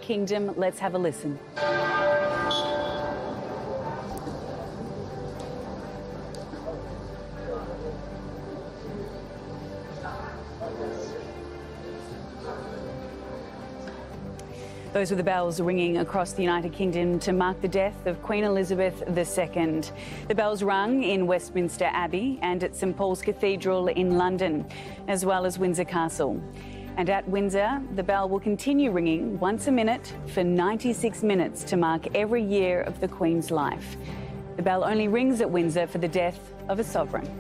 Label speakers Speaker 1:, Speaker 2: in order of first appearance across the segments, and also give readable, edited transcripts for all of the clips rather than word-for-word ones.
Speaker 1: Kingdom. Let's have a listen. Those were the bells ringing across the United Kingdom to mark the death of Queen Elizabeth II. The bells rung in Westminster Abbey and at St Paul's Cathedral in London, as well as Windsor Castle. And at Windsor, the bell will continue ringing once a minute for 96 minutes to mark every year of the Queen's life. The bell only rings at Windsor for the death of a sovereign.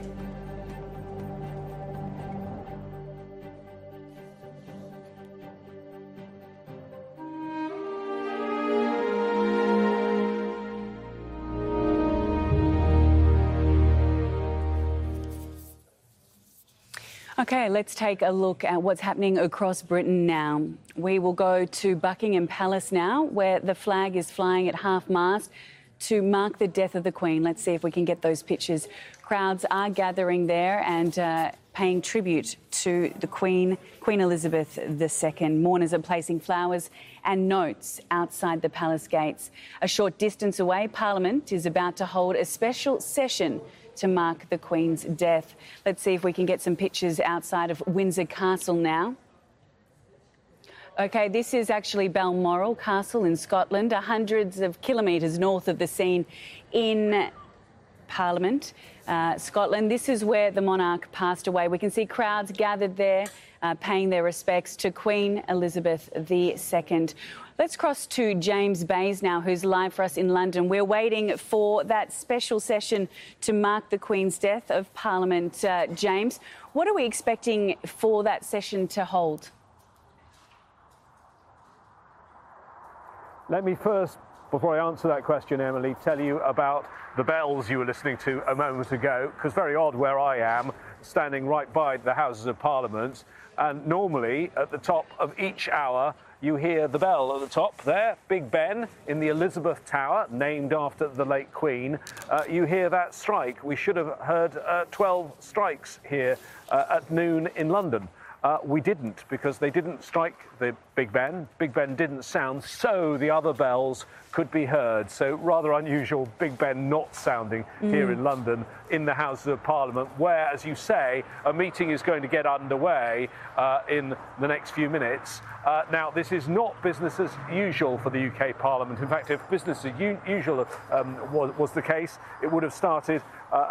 Speaker 1: OK, let's take a look at what's happening across Britain now. We will go to Buckingham Palace now, where the flag is flying at half-mast to mark the death of the Queen. Let's see if we can get those pictures. Crowds are gathering there and paying tribute to the Queen Elizabeth II. Mourners are placing flowers and notes outside the palace gates. A short distance away, Parliament is about to hold a special session to mark the Queen's death. Let's see if we can get some pictures outside of Windsor Castle now. OK, this is actually Balmoral Castle in Scotland, hundreds of kilometres north of the scene in Parliament, Scotland. This is where the monarch passed away. We can see crowds gathered there paying their respects to Queen Elizabeth II. Let's cross to James Bays now, who's live for us in London. We're waiting for that special session to mark the Queen's death of Parliament. James, what are we expecting for that session to hold?
Speaker 2: Let me first, before I answer that question, Emily, tell you about the bells you were listening to a moment ago, because very odd where I am, standing right by the Houses of Parliament, and normally at the top of each hour you hear the bell at the top there, Big Ben, in the Elizabeth Tower, named after the late Queen. You hear that strike. We should have heard 12 strikes here at noon in London. We didn't, because they didn't strike the Big Ben. Big Ben didn't sound, so the other bells could be heard. So rather unusual, Big Ben not sounding here in London in the Houses of Parliament, where, as you say, a meeting is going to get underway in the next few minutes. Now, this is not business as usual for the UK Parliament. In fact, if business as usual was the case, it would have started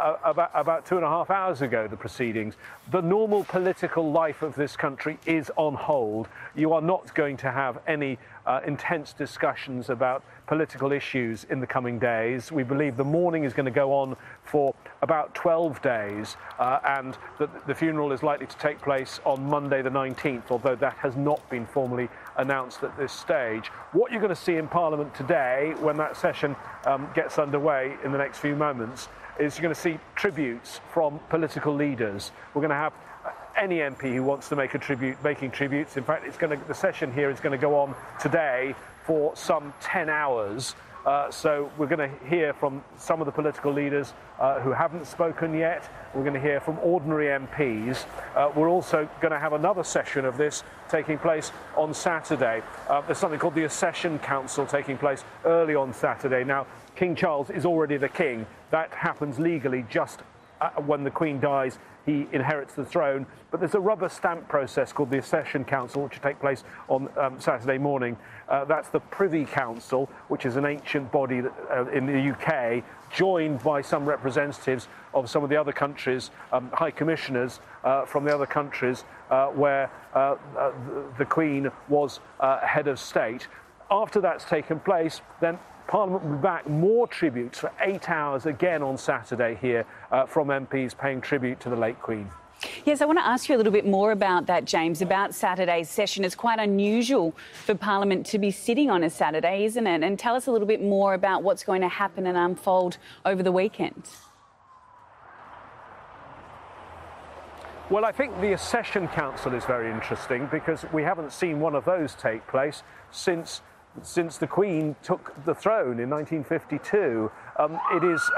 Speaker 2: about 2.5 hours ago, the proceedings. The normal political life of this country is on hold. You are not going to have any intense discussions about political issues in the coming days. We believe the mourning is going to go on for about 12 days and the funeral is likely to take place on Monday the 19th, although that has not been formally announced at this stage. What you're going to see in Parliament today, when that session gets underway in the next few moments, is you're going to see tributes from political leaders. We're going to have any MP who wants to make a tribute making tributes. In fact, the session here is going to go on today for some 10 hours. So we're going to hear from some of the political leaders who haven't spoken yet. We're going to hear from ordinary MPs. We're also going to have another session of this taking place on Saturday. There's something called the Accession Council taking place early on Saturday. Now, King Charles is already the king. That happens legally just when the Queen dies. He inherits the throne, but there's a rubber stamp process called the Accession Council, which will take place on Saturday morning. That's the Privy Council, which is an ancient body in the UK, joined by some representatives of some of the other countries, high commissioners from the other countries where the Queen was head of state. After that's taken place, then Parliament will be back. More tributes for 8 hours again on Saturday here from MPs paying tribute to the late Queen.
Speaker 1: Yes, I want to ask you a little bit more about that, James, about Saturday's session. It's quite unusual for Parliament to be sitting on a Saturday, isn't it? And tell us a little bit more about what's going to happen and unfold over the weekend.
Speaker 2: Well, I think the Accession Council is very interesting because we haven't seen one of those take place since the Queen took the throne in 1952. It is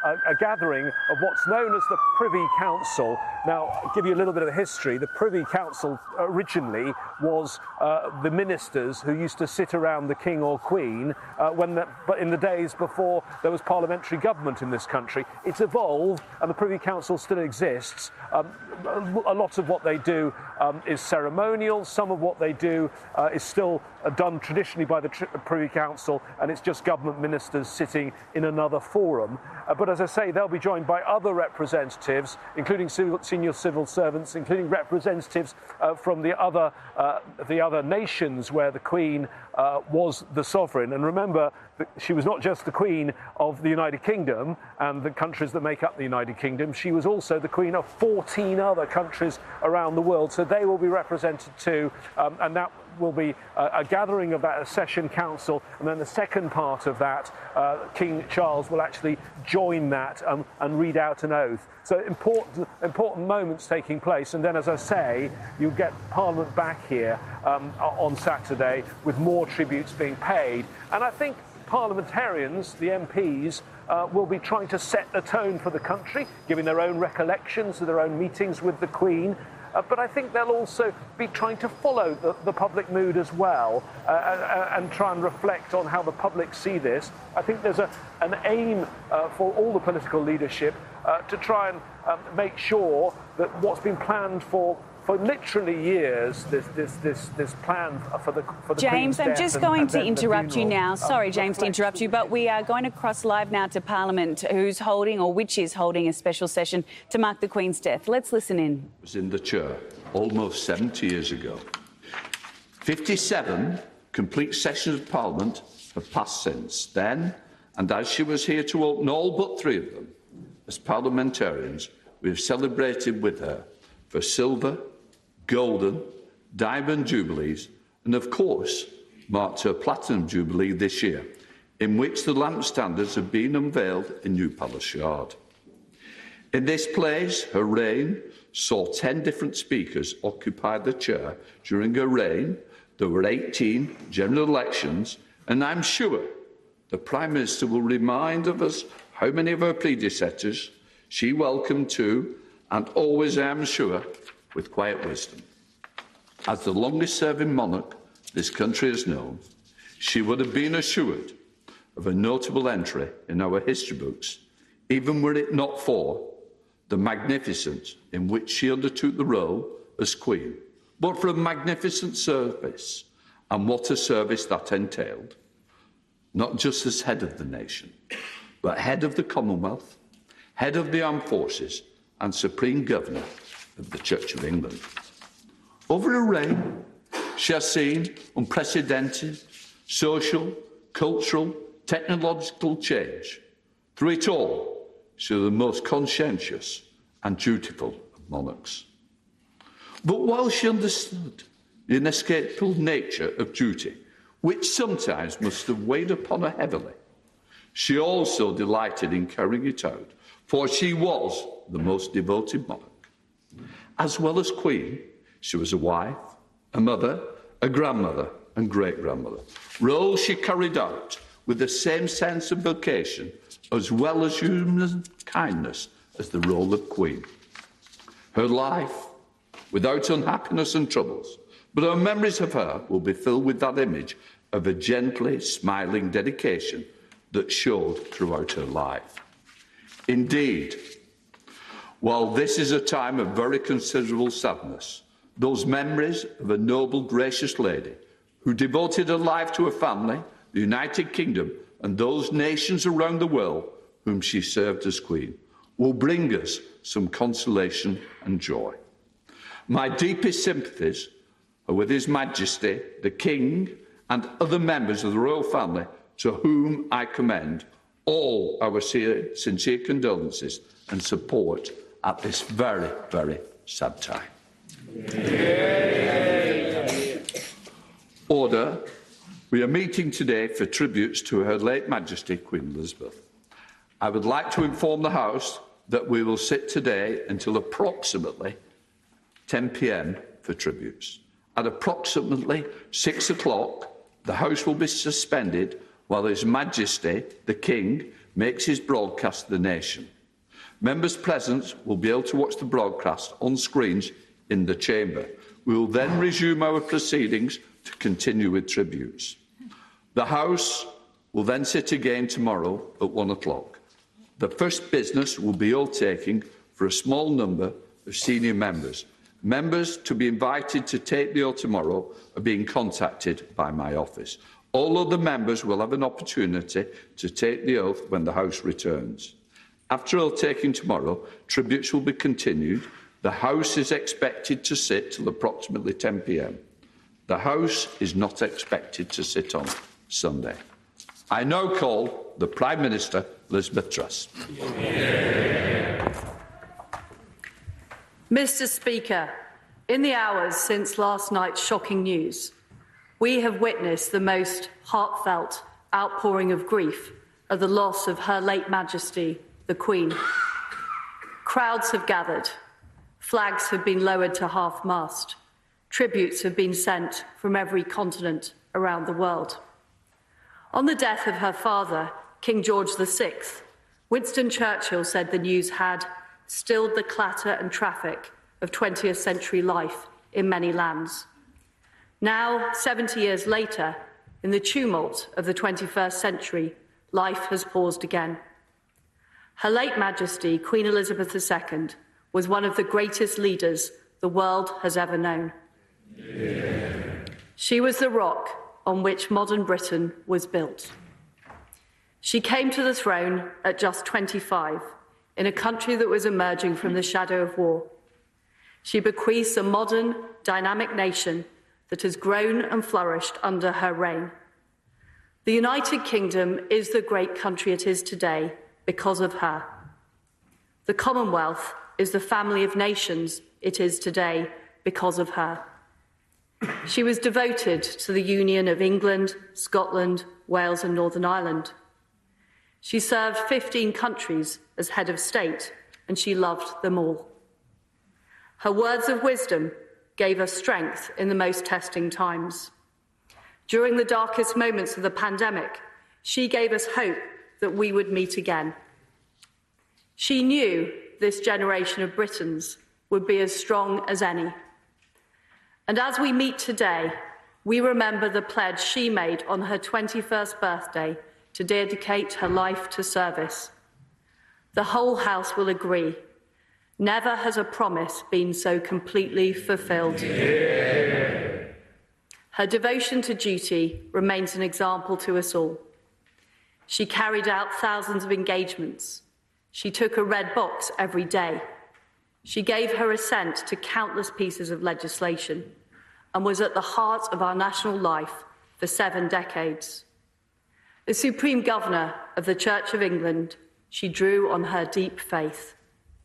Speaker 2: a gathering of what's known as the Privy Council. Now, I'll give you a little bit of history. The Privy Council originally was the ministers who used to sit around the king or queen but in the days before there was parliamentary government in this country. It's evolved, and the Privy Council still exists. A lot of what they do is ceremonial. Some of what they do is still done traditionally by the Privy Council, and it's just government ministers sitting in another forum. But as I say, they'll be joined by other representatives, including senior civil servants, including representatives from the other nations where the Queen was the sovereign. And remember, she was not just the Queen of the United Kingdom and the countries that make up the United Kingdom. She was also the Queen of 14 other countries around the world. So they will be represented too, and that will be a gathering of that, a session council, and then the second part of that, King Charles will actually join that and read out an oath. So important moments taking place, and then, as I say, you'll get Parliament back here on Saturday with more tributes being paid. And I think parliamentarians, the MPs, will be trying to set the tone for the country, giving their own recollections of their own meetings with the Queen. But I think they'll also be trying to follow the public mood as well and try and reflect on how the public see this. I think there's an aim for all the political leadership to try and make sure that what's been planned for literally years, this plan for the
Speaker 1: James,
Speaker 2: Queen's
Speaker 1: I'm
Speaker 2: death
Speaker 1: just going to
Speaker 2: the
Speaker 1: interrupt you
Speaker 2: funeral.
Speaker 1: now. Sorry, James, to interrupt you, but we are going to cross live now to Parliament, which is holding a special session to mark the Queen's death. Let's listen in.
Speaker 3: I was in the chair almost 70 years ago. 57 complete sessions of Parliament have passed since then, and as she was here to open all but 3 of them, as parliamentarians, we have celebrated with her for silver, golden, diamond jubilees, and of course marked her platinum jubilee this year, in which the lamp standards have been unveiled in New Palace Yard. In this place, her reign saw 10 different speakers occupy the chair. During her reign, there were 18 general elections, and I'm sure the Prime Minister will remind of us how many of her predecessors she welcomed to, and always, I am sure, with quiet wisdom. As the longest-serving monarch this country has known, she would have been assured of a notable entry in our history books, even were it not for the magnificence in which she undertook the role as Queen, but for a magnificent service, and what a service that entailed, not just as head of the nation, but head of the Commonwealth, head of the Armed Forces, and Supreme Governor of the Church of England. Over her reign, she has seen unprecedented social, cultural, technological change. Through it all, she was the most conscientious and dutiful of monarchs. But while she understood the inescapable nature of duty, which sometimes must have weighed upon her heavily, she also delighted in carrying it out, for she was the most devoted monarch. As well as Queen, she was a wife, a mother, a grandmother and great-grandmother, roles she carried out with the same sense of vocation as well as human kindness as the role of Queen. Her life, without unhappiness and troubles, but our memories of her will be filled with that image of a gently smiling dedication that showed throughout her life. Indeed, while this is a time of very considerable sadness, those memories of a noble, gracious lady who devoted her life to her family, the United Kingdom, and those nations around the world whom she served as Queen, will bring us some consolation and joy. My deepest sympathies are with His Majesty, the King, and other members of the royal family, to whom I commend all our sincere condolences and support at this very, very sad time. Order. We are meeting today for tributes to Her late Majesty Queen Elizabeth. I would like to inform the House that we will sit today until approximately 10 p.m. for tributes. At approximately 6 o'clock, the House will be suspended while His Majesty, the King, makes his broadcast to the nation. Members present will be able to watch the broadcast on screens in the chamber. We will then resume our proceedings to continue with tributes. The House will then sit again tomorrow at 1 o'clock. The first business will be oath-taking for a small number of senior members. Members to be invited to take the oath tomorrow are being contacted by my office. All other members will have an opportunity to take the oath when the House returns. After oath-taking tomorrow, tributes will be continued. The House is expected to sit till approximately 10 p.m. The House is not expected to sit on Sunday. I now call the Prime Minister, Elizabeth Truss.
Speaker 4: Mr. Speaker, in the hours since last night's shocking news, we have witnessed the most heartfelt outpouring of grief at the loss of Her late Majesty, the Queen. Crowds have gathered, flags have been lowered to half-mast, tributes have been sent from every continent around the world. On the death of her father, King George VI, Winston Churchill said the news had stilled the clatter and traffic of 20th century life in many lands. Now, 70 years later, in the tumult of the 21st century, life has paused again. Her late Majesty, Queen Elizabeth II, was one of the greatest leaders the world has ever known. Yeah. She was the rock on which modern Britain was built. She came to the throne at just 25, in a country that was emerging from the shadow of war. She bequeaths a modern, dynamic nation that has grown and flourished under her reign. The United Kingdom is the great country it is today because of her. The Commonwealth is the family of nations it is today because of her. She was devoted to the union of England, Scotland, Wales and Northern Ireland. She served 15 countries as head of state, and she loved them all. Her words of wisdom gave us strength in the most testing times. During the darkest moments of the pandemic, she gave us hope that we would meet again. She knew this generation of Britons would be as strong as any. And as we meet today, we remember the pledge she made on her 21st birthday to dedicate her life to service. The whole House will agree. Never has a promise been so completely fulfilled. Yeah. Her devotion to duty remains an example to us all. She carried out thousands of engagements. She took a red box every day. She gave her assent to countless pieces of legislation and was at the heart of our national life for 7 decades. As Supreme Governor of the Church of England, she drew on her deep faith.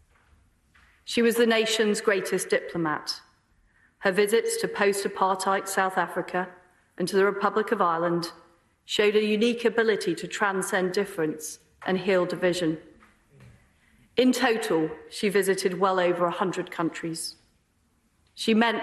Speaker 4: She was the nation's greatest diplomat. Her visits to post-apartheid South Africa and to the Republic of Ireland showed a unique ability to transcend difference and heal division. In total, she visited well over 100 countries. She met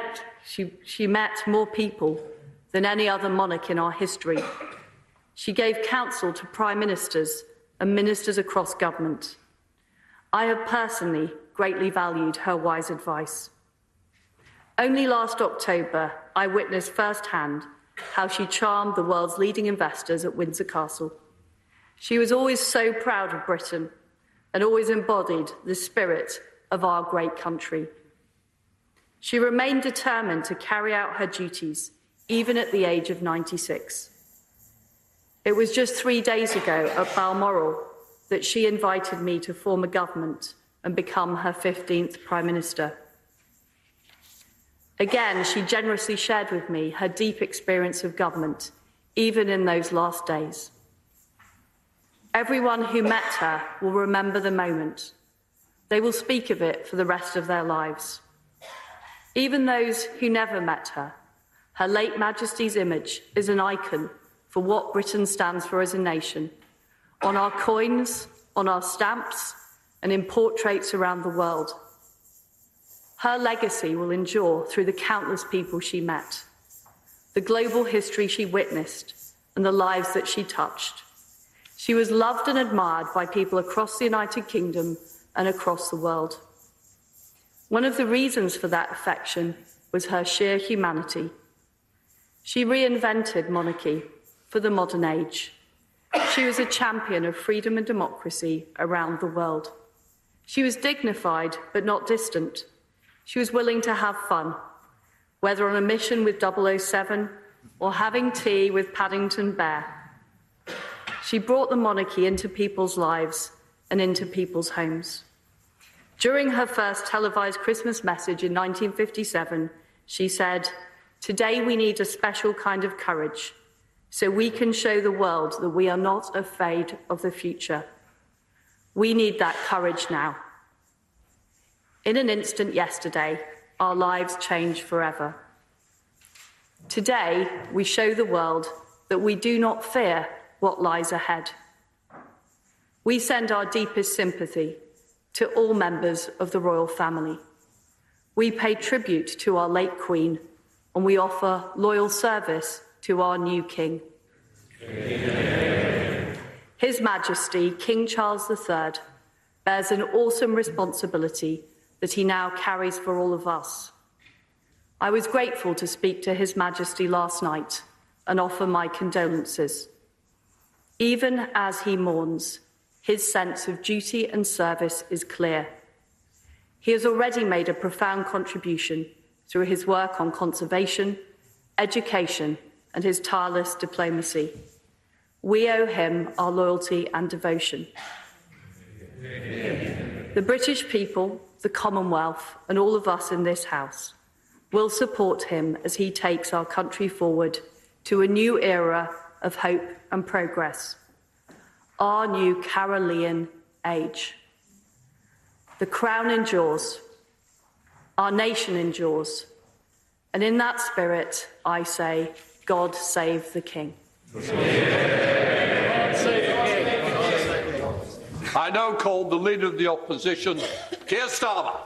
Speaker 4: more people than any other monarch in our history. She gave counsel to prime ministers and ministers across government. I have personally greatly valued her wise advice. Only last October, I witnessed firsthand how she charmed the world's leading investors at Windsor Castle. She was always so proud of Britain and always embodied the spirit of our great country. She remained determined to carry out her duties, even at the age of 96. It was just 3 days ago at Balmoral that she invited me to form a government and become her 15th Prime Minister. Again, she generously shared with me her deep experience of government, even in those last days. Everyone who met her will remember the moment. They will speak of it for the rest of their lives. Even those who never met her, Her late Majesty's image is an icon for what Britain stands for as a nation, on our coins, on our stamps, and in portraits around the world. Her legacy will endure through the countless people she met, the global history she witnessed, and the lives that she touched. She was loved and admired by people across the United Kingdom and across the world. One of the reasons for that affection was her sheer humanity. She reinvented monarchy for the modern age. She was a champion of freedom and democracy around the world. She was dignified but not distant. She was willing to have fun, whether on a mission with 007 or having tea with Paddington Bear. She brought the monarchy into people's lives and into people's homes. During her first televised Christmas message in 1957, she said, "Today we need a special kind of courage, so we can show the world that we are not afraid of the future. We need that courage now." In an instant yesterday, our lives changed forever. Today, we show the world that we do not fear what lies ahead. We send our deepest sympathy to all members of the royal family. We pay tribute to our late Queen, and we offer loyal service to our new King. His Majesty, King Charles III, bears an awesome responsibility that he now carries for all of us. I was grateful to speak to His Majesty last night and offer my condolences. Even as he mourns, his sense of duty and service is clear. He has already made a profound contribution through his work on conservation, education, and his tireless diplomacy. We owe him our loyalty and devotion. The British people, the Commonwealth, and all of us in this House will support him as he takes our country forward to a new era of hope and progress, our new Carolean age. The crown endures, our nation endures, and in that spirit, I say, God save the King.
Speaker 3: I now call the Leader of the Opposition, Keir Starmer.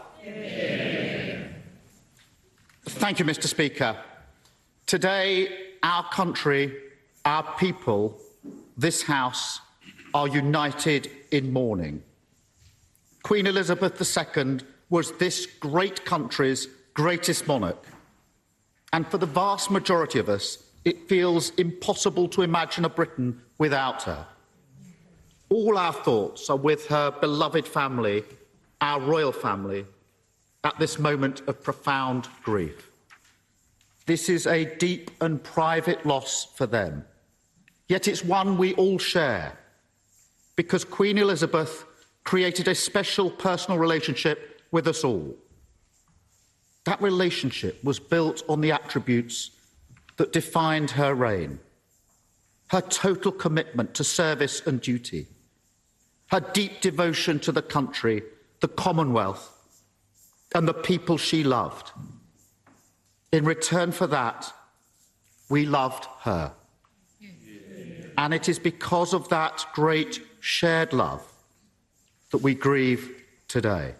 Speaker 5: Thank you, Mr. Speaker. Today, our country, our people, this House are united in mourning. Queen Elizabeth II was this great country's greatest monarch. And for the vast majority of us, it feels impossible to imagine a Britain without her. All our thoughts are with her beloved family, our royal family, at this moment of profound grief. This is a deep and private loss for them. Yet it's one we all share, because Queen Elizabeth created a special personal relationship with us all. That relationship was built on the attributes that defined her reign: her total commitment to service and duty, her deep devotion to the country, the Commonwealth, and the people she loved. In return for that, we loved her. And it is because of that great shared love that we grieve today.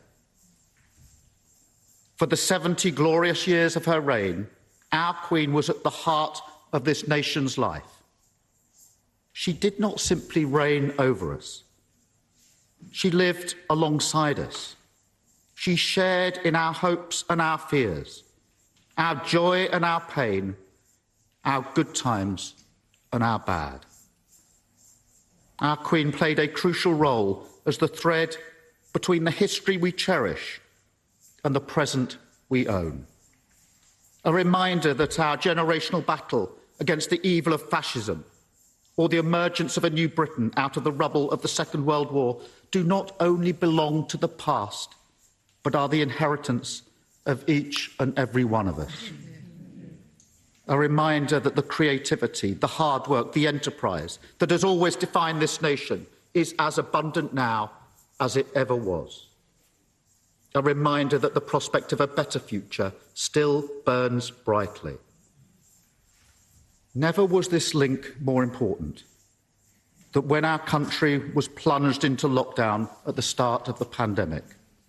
Speaker 5: For the 70 glorious years of her reign, our Queen was at the heart of this nation's life. She did not simply reign over us. She lived alongside us. She shared in our hopes and our fears, our joy and our pain, our good times and our bad. Our Queen played a crucial role as the thread between the history we cherish and the present we own. A reminder that our generational battle against the evil of fascism or the emergence of a new Britain out of the rubble of the Second World War do not only belong to the past, but are the inheritance of each and every one of us. A reminder that the creativity, the hard work, the enterprise that has always defined this nation is as abundant now as it ever was. A reminder that the prospect of a better future still burns brightly. Never was this link more important, that when our country was plunged into lockdown at the start of the pandemic,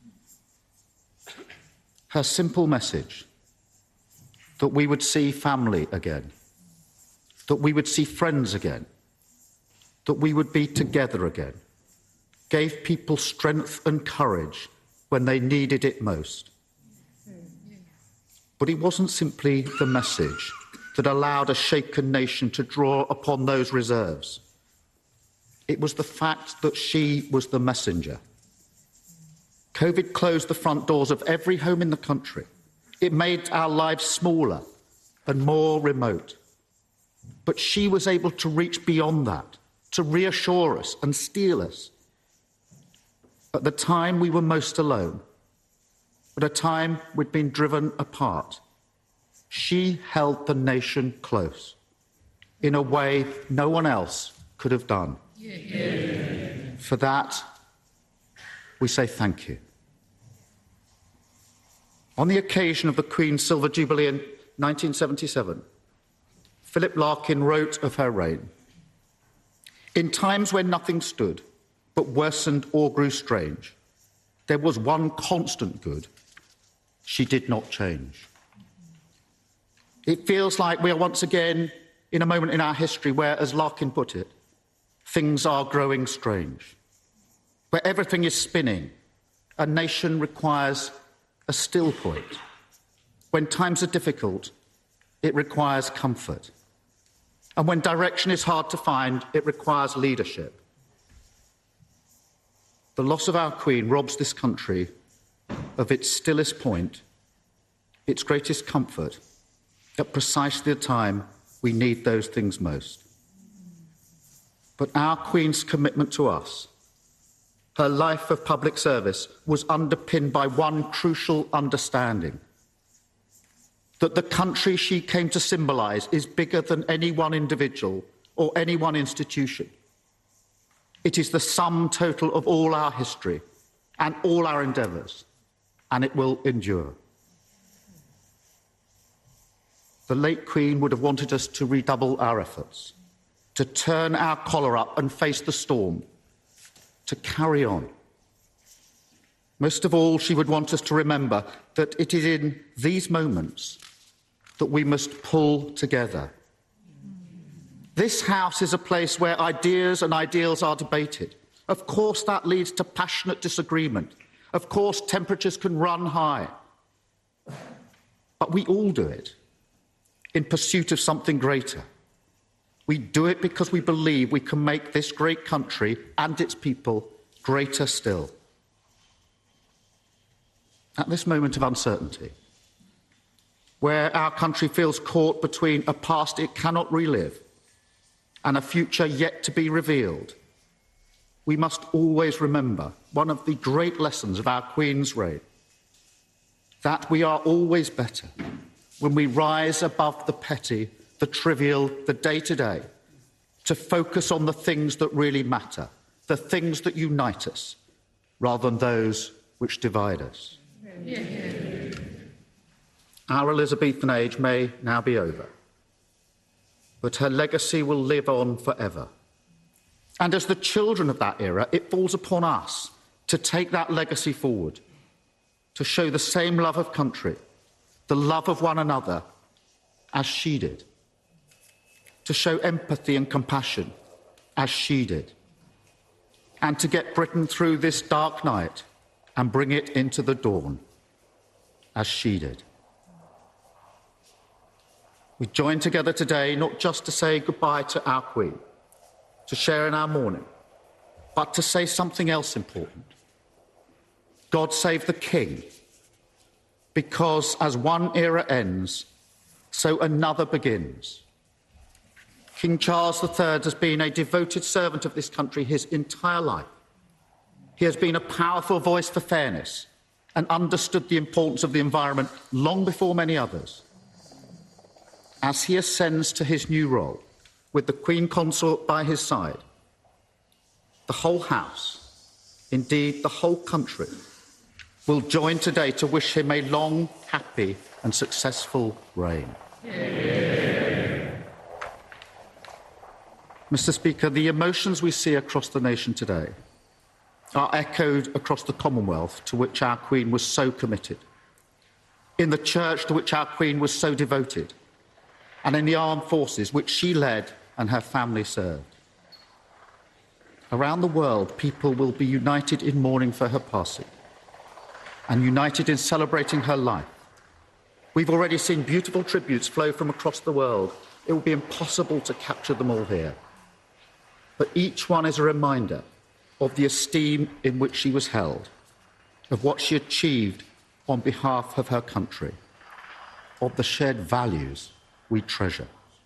Speaker 5: her simple message that we would see family again, that we would see friends again, that we would be together again, gave people strength and courage when they needed it most. But it wasn't simply the message that allowed a shaken nation to draw upon those reserves. It was the fact that she was the messenger. COVID closed the front doors of every home in the country. It made our lives smaller and more remote. But she was able to reach beyond that, to reassure us and steel us. At the time we were most alone, at a time we'd been driven apart, she held the nation close in a way no one else could have done. Yeah. For that, we say thank you. On the occasion of the Queen's Silver Jubilee in 1977, Philip Larkin wrote of her reign, "In times when nothing stood, but worsened or grew strange, there was one constant good. She did not change." It feels like we are once again in a moment in our history where, as Larkin put it, things are growing strange, where everything is spinning. A nation requires a still point. When times are difficult, it requires comfort. And when direction is hard to find, it requires leadership. The loss of our Queen robs this country of its stillest point, its greatest comfort, at precisely the time we need those things most. But our Queen's commitment to us, her life of public service, was underpinned by one crucial understanding: that the country she came to symbolise is bigger than any one individual or any one institution. It is the sum total of all our history and all our endeavours, and it will endure. The late Queen would have wanted us to redouble our efforts, to turn our collar up and face the storm, to carry on. Most of all, she would want us to remember that it is in these moments that we must pull together. This House is a place where ideas and ideals are debated. Of course, that leads to passionate disagreement. Of course, temperatures can run high. But we all do it in pursuit of something greater. We do it because we believe we can make this great country and its people greater still. At this moment of uncertainty, where our country feels caught between a past it cannot relive and a future yet to be revealed, we must always remember one of the great lessons of our Queen's reign: that we are always better when we rise above the petty, the trivial, the day-to-day, to focus on the things that really matter, the things that unite us, rather than those which divide us. Yeah. Our Elizabethan age may now be over, but her legacy will live on forever. And as the children of that era, it falls upon us to take that legacy forward, to show the same love of country, the love of one another, as she did, to show empathy and compassion as she did, and to get Britain through this dark night and bring it into the dawn as she did. We join together today not just to say goodbye to our Queen, to share in our mourning, but to say something else important. God save the King, because as one era ends, so another begins. King Charles III has been a devoted servant of this country his entire life. He has been a powerful voice for fairness and understood the importance of the environment long before many others. As he ascends to his new role, with the Queen Consort by his side, the whole House, indeed the whole country, will join today to wish him a long, happy and successful reign. Yeah. Mr. Speaker, the emotions we see across the nation today are echoed across the Commonwealth, to which our Queen was so committed, in the Church, to which our Queen was so devoted, and in the armed forces which she led and her family served. Around the world, people will be united in mourning for her passing and united in celebrating her life. We've already seen beautiful tributes flow from across the world. It will be impossible to capture them all here. But each one is a reminder of the esteem in which she was held, of what she achieved on behalf of her country, of the shared values we treasure.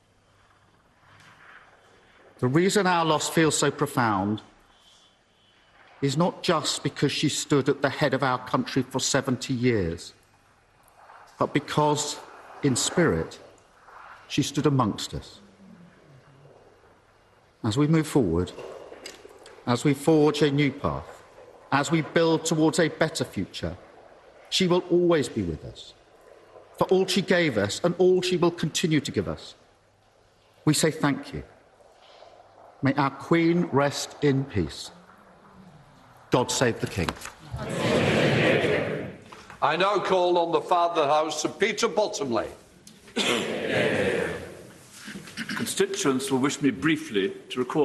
Speaker 5: The reason our loss feels so profound is not just because she stood at the head of our country for 70 years, but because, in spirit, she stood amongst us. As we move forward, as we forge a new path, as we build towards a better future, she will always be with us. For all she gave us and all she will continue to give us, we say thank you. May our Queen rest in peace. God save the King.
Speaker 3: I now call on the Father of the House, Sir Peter Bottomley.
Speaker 6: Constituents will wish me briefly to record